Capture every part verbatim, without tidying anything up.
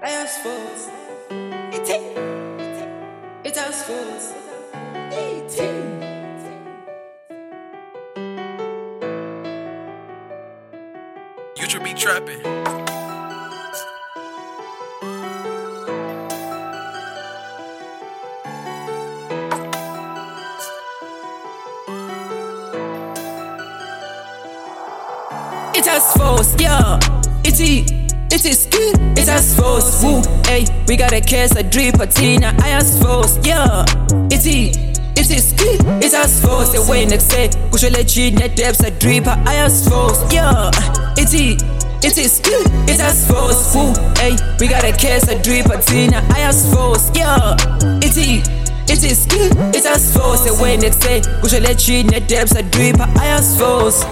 I ask force. It is. It has force. It is. You should be trapping. It has force, yeah. It is, it is skill. It has force, woo. Hey, we got a case, a drip, a tina. I has force, yeah. It is, it is skill. It has force. The way next say, push a legit, net depths, a drip. I has force, yeah. It is, it is skill. It has force, woo. Hey, we got a case, a drip, a tina. I has force, yeah. It is. It is skill, it has force. The way next say, push a legit, net depths, a drip. I has force.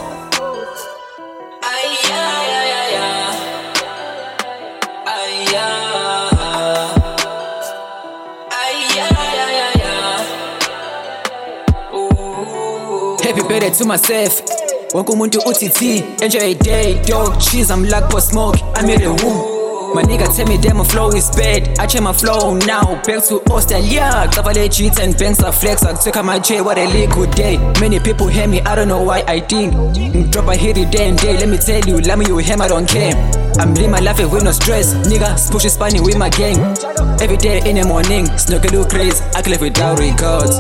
Happy birthday to myself. Wonke umuntu uthi T. Enjoy a day, dog, cheese, I'm like for smoke. I'm in the womb. My nigga tell me that my flow is bad. I change my flow now, back to Australia. Cavale cheats and banks are flex. I took out my J, what a liquid day. Many people hear me, I don't know why I think. Drop a hit it day and day, let me tell you, let me you him, I don't care. I'm living my life with no stress. Nigga, push is funny with my gang. Every day in the morning, snook a little crazy. I clip without records.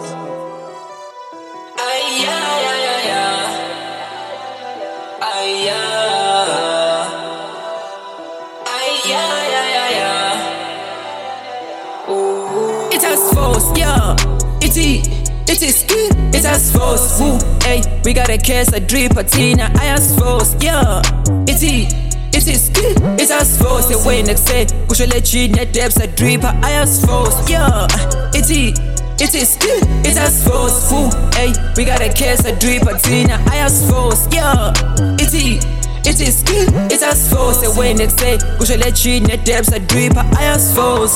It has force, yeah. It is, it is skill. It has force, woo. Hey, we got a case, a drip, a tina. I has force, yeah. It is, it is skill. It has force. The way next say, push a legit, net depths, a drip. I has force, yeah. It is, it is skill. It has force, woo. Hey, we got a case, a drip, a tina. I has force, yeah. It is. It is skill, it has force. The way next say, push a legit, net depths, a drip. I has force.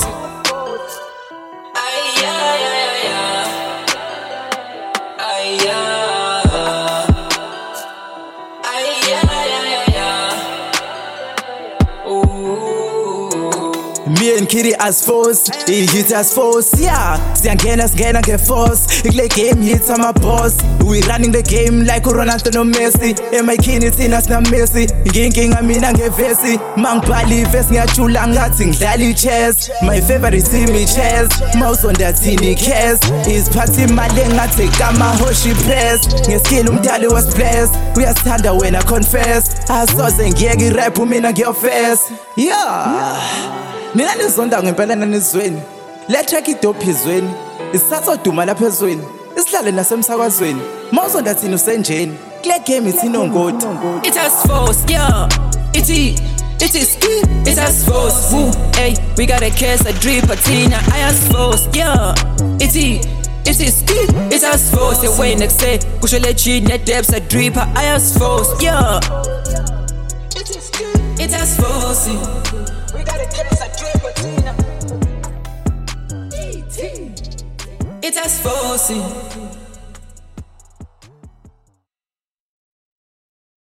Me and Kitty as force, he hit as force, yeah. Siyangena singena nge-force, ikule game hits I'm a boss. We running the game like Ronaldo no Messi. Emayikhini thina sina Messi, nginkinga mina ngevesi. Mangibhala ivesi ngiyajula ngathi ngidlala i-chess. My favorite team i-chess, mouse on that team i-cares. Isiphatha imali engathi kama-hoshi press. Ngeskill umdali was-bless, uyasithanda wena confess. Asoze ngiyeke i-rap mina ngiyofess, yeah. Mina nizonda ngempela nanizweni. Le track idope izweni. Isathoduma lapha ezweni. Isihlale nasemsakazweni. Mawuzonda thina usenjeni. Kule game ithina ongoti. It has force, yeah. It is, it is skill. It has force, woo. Hey, we got a case, a drip, a tina. I has force, yeah. It is, it is skill. It has force. The way next say, push a legit, net depths, a drip. I has force, yeah. It is skill. It has force. We got a case, a drip, a tina. It has force.